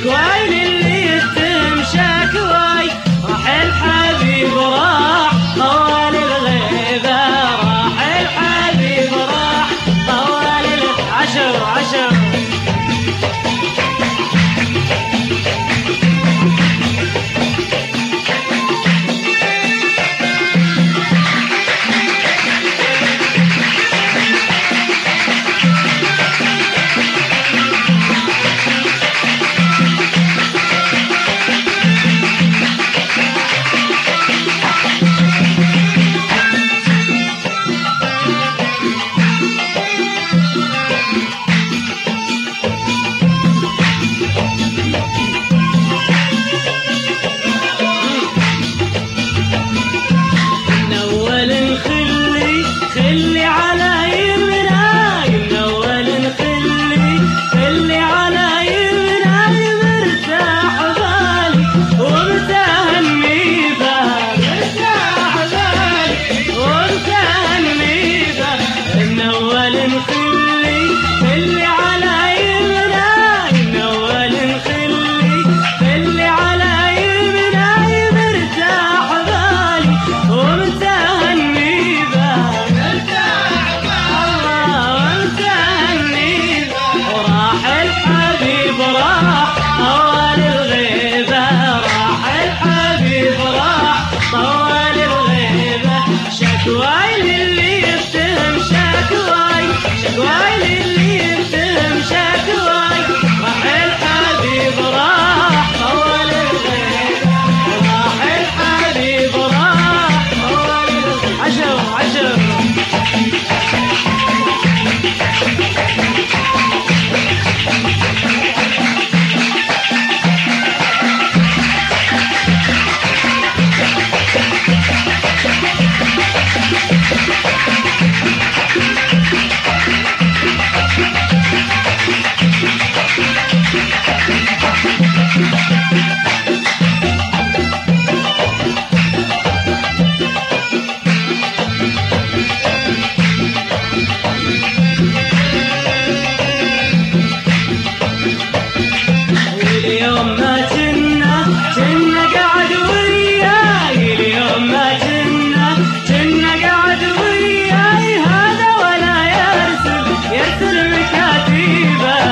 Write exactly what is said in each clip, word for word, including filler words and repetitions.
شكواي للي يتهم شكواي، راح الحبيب راح طوال الغيبة، راح الحبيب راح طوال الغيبة. عشر عشر خلي على يمناي، من أول خلي خلي على يمناي، مرتاح بالي ومتهني بالي، مرتاح بالي ومتهني بالي. من أول خلي خلي على يمناي، من أول خلي خلي على يمناي، مرتاح بالي ومتهني راح طوال الغيبة، راح الحبيب راح طوال الغيبة. شكواي للي يتهم شكواي، شكواي للي يتهم شكواي، راح الحبيب راح طوال الغيبة، راح الحبيب راح طوال الغيبة. عشر عشر اليوم ما جنا جنا قاعد وياي، اليوم ما جنا جنا قاعد وياي، هذا ولا يرسل يرسل مكاتيبه،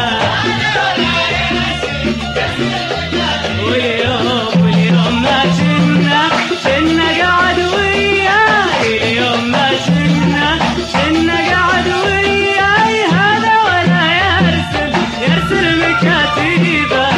واليوم واليوم ما جنا جنا قاعد وياي، اليوم ما جنا جنا قاعد وياي، هذا ولا يرسل يرسل مكاتيبه.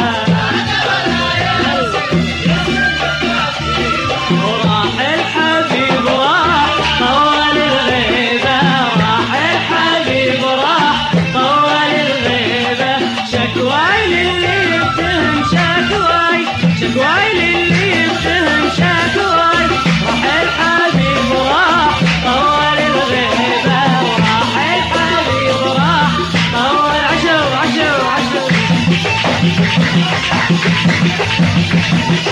وراح الحبيب راح طوال الغيبة، راح الحبيب راح طوال الغيبة. شكواي للي يتهم شكواي، شكواي للي يتهم شكواي، راح الحبيب راح طوال الغيبة، راح الحبيب راح طوال. عشر عشر عشر